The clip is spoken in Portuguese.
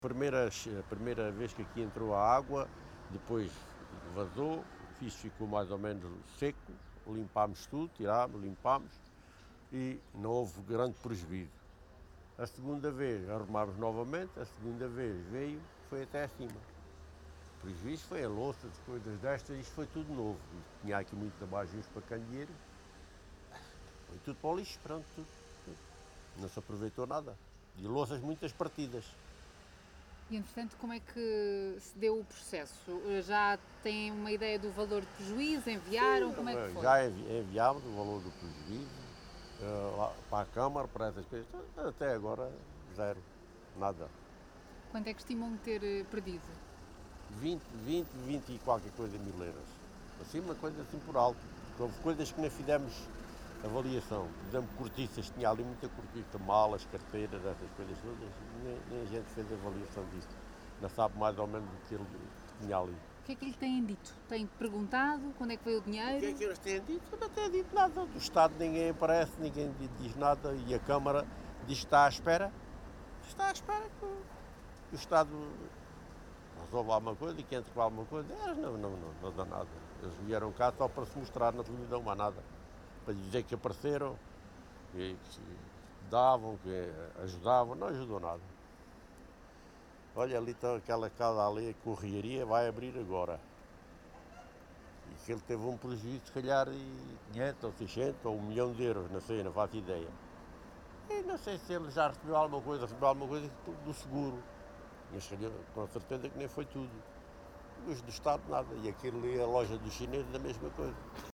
A primeira vez que aqui entrou a água, depois vazou, isto ficou mais ou menos seco, limpámos tudo, tirámos, limpámos e não houve grande prejuízo. A segunda vez arrumámos novamente, a segunda vez veio, foi até acima. O prejuízo foi a louça, coisas destas, isto foi tudo novo. Tinha aqui muitos abajures para candeeiro, foi tudo para o lixo, pronto, tudo. Não se aproveitou nada. De louças muitas partidas. E, entretanto, como é que se deu o processo? Já têm uma ideia do valor de prejuízo? Enviaram? Como é que foi? Já enviámos o valor do prejuízo lá para a Câmara, para essas coisas. Até agora, zero. Nada. Quanto é que estimam ter perdido? 20 e qualquer coisa mil euros. Assim, uma coisa assim por alto. Porque houve coisas que nem fizemos avaliação. Fizemos cortiças, tinha ali muita cortiça, malas, carteiras, essas coisas todas. Nem a gente fez avaliação disso. Não sabe mais ou menos o que ele tinha ali. O que é que lhe têm dito? Têm perguntado quando é que veio o O que é dinheiro? que eles têm dito? Não têm dito nada. Do Estado ninguém aparece, ninguém diz nada e a Câmara diz que está à espera. Está à espera que o Estado resolva alguma coisa e que entre com alguma coisa. Eles não dão nada. Eles vieram cá só para se mostrar na televisão, mais nada. Para dizer que apareceram, que davam, que ajudavam. Não ajudou nada. Olha, ali está aquela casa ali, a correria vai abrir agora. E que ele teve um prejuízo, se calhar, de 500 ou 600 ou 1 milhão de euros, não sei, não faço ideia. E não sei se ele já recebeu alguma coisa do seguro. Mas com certeza que nem foi tudo. Os do Estado nada. E aquilo ali, a loja dos chineses, a mesma coisa.